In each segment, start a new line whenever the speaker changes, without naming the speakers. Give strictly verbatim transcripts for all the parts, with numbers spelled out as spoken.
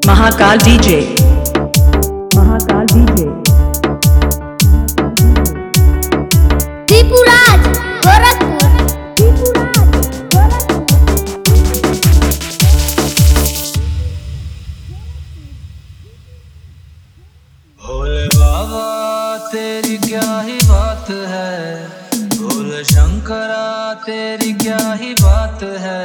Mahakal DJ Mahakal DJ
Tripuraj Gorakhpur Tripuraj
Bhole Baba तेरी क्या ही बात है, भोले शंकरा तेरी क्या ही बात है,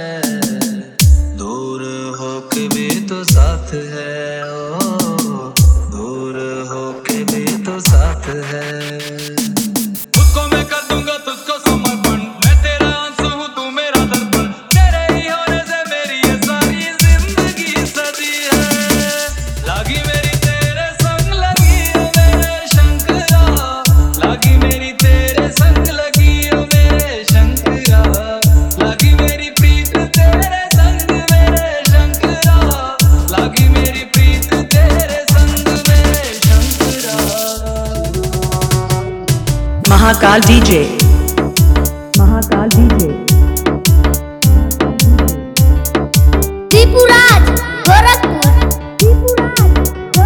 दूर होके भी तो साथ है, ओ दूर होके भी तो साथ है। उसको मैं कर दूंगा तुझको समर्पण, मैं तेरा आंसू हूँ तू मेरा दर्पण, तेरे ही होने से मेरी ये सारी जिंदगी सजी है। लागी मेरी तेरे संग लगी ओ मेरे शंकरा, लागी मेरी तेरे संग लगी ओ मेरे शंकरा, लागी मेरी प्रीत तेरे संग मेरे शंकरा, लागी मेरी प्रीत तेरे संग मेरे शंकरा।
महाकाल डीजे महाकाल डीजे
त्रिपुराज गोरखपुर त्रिपुराज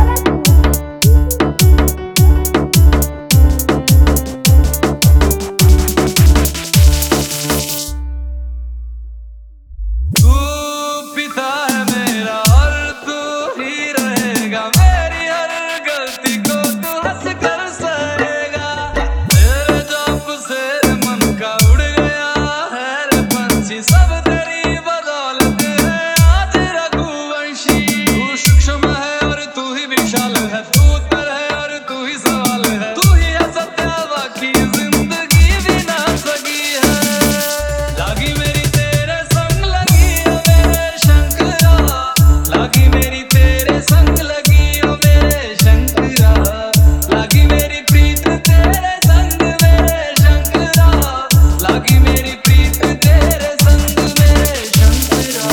तू पिता है मेरा और तू ही रहेगा, मेरी हर गलती को तू हंस कर सहेगा। तेरे जाप से मन का उड़ गया है रे पंछी, सब तेरी बदौलत है आज रघुवंशी। तू सूक्ष्म है और तू ही विशाल है, तू उत्तर है और तू ही सवाल है, तू ही है सत्य बाकी जिंदगी भी ना सकी है। लागी मेरी तेरे संग लगी ओ मेरे शंकरा, लागी मेरी तेरे संग लगी ओ मेरे शंकरा, लागी मेरी प्रीत तेरे संग मेरे शंकरा, लागी मेरी प्रीत तेरे संग मेरे शंकरा।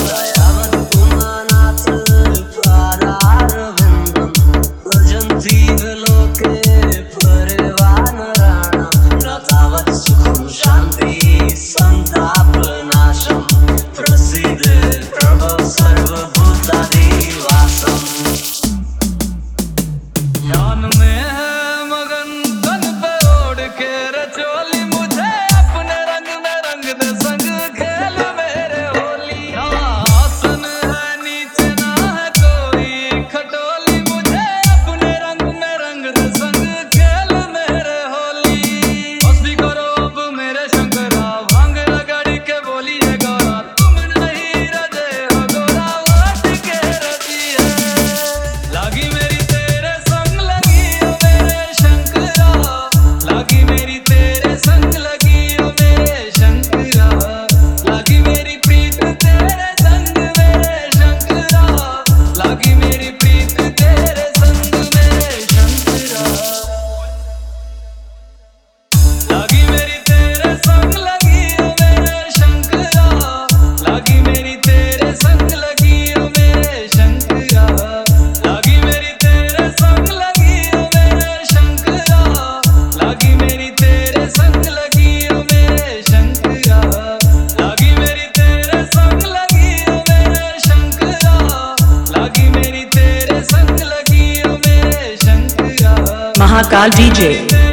ध्यान में है मगन तन पे ओढ़ के रचोली, मुझे अपने रंग में रंग दे संग खेल मेरे होली। यहाँ आसन है नीचे ना है कोई खटोली, मुझे अपने रंग में रंग दे संग खेल मेरे होली। बस भी करो अब मेरे शंकरा, भांग लगाड़ी के बोली है गौरा, तुम नहीं रजे हो गोरा वोट के रजी है। लागी मेरी तेरे संग लगी ओ मेरे शंकरा, लागी मेरी तेरे संग लगी ओ मेरे शंकरा, लागी मेरी प्रीत तेरे संग मेरे शंकरा, लागी मेरी प्रीत तेरे संग मेरे शंकरा। लागी मेरी तेरे संग लगी ओ मेरे शंकरा, लागी मेरी तेरे संग लगी ओ मेरे शंकरा, लागी मेरी तेरे संग लगी ओ मेरे शंकरा, लागी मेरी तेरे संग लगी ओ मेरे शंकरा, लागी मेरी तेरे संग लगी ओ मेरे शंकरा, लागी मेरी तेरे संग लगी ओ मेरे शंकरा।
महाकाल डीजे